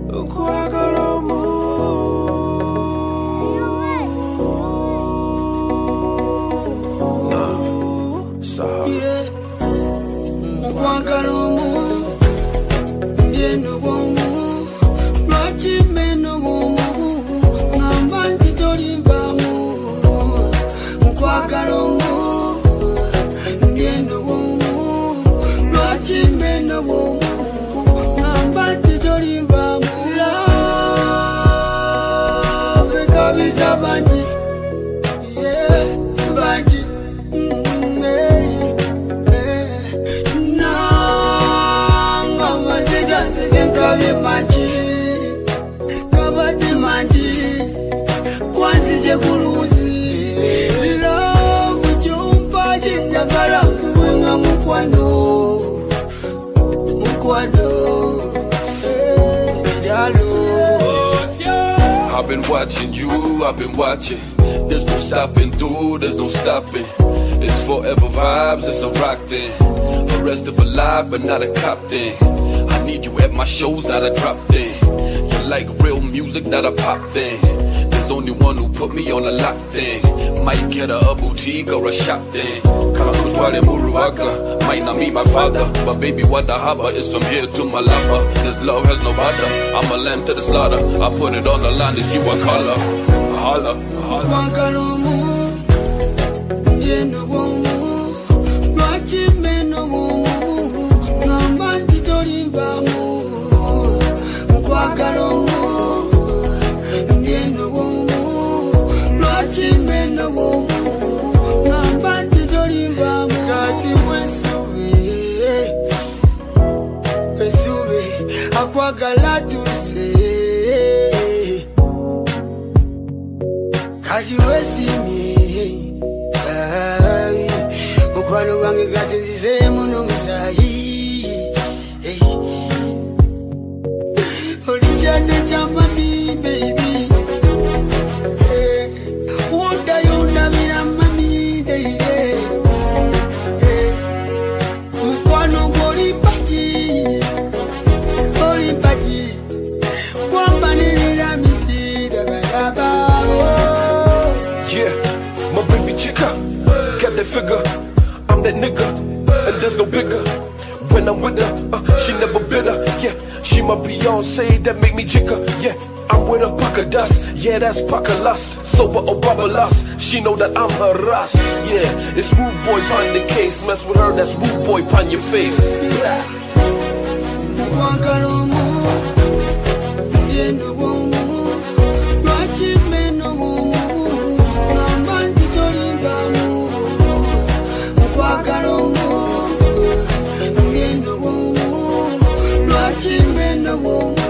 I've been watching you, I've been watching. There's no stopping through, there's no stopping. It's forever vibes, it's a rock thing. Arrested for life, but not a cop thing. I need you at my shows, not a drop thing. You like real music, not a pop thing. There's only one who put me on a lock thing. Might get a boutique or a shop thing. Kakushwale Muruwaka, might not meet my father, but baby what the haba is from here to Malapa. This love has no bother, I'm a lamb to the slaughter. I put it on the line to see what color. Holla, Cause you see me, Mukwano wange gatenzize muno musayi. Olijane jamami baby, Wunda yunda mira mami baby. Mukwano goli pati, kwamba nilira mitida baraba. My baby chica, got that figure. I'm that nigga, and there's no bigger. When I'm with her, she never bitter. Yeah, she my Beyonce that make me jigger. Yeah, I'm with her Paca dust. Yeah, that's Paca lust. Sober or bubblous, she know that I'm her Russ. Yeah, it's rude boy pon the case. Mess with her, that's rude boy pon your face. Yeah. Chimeno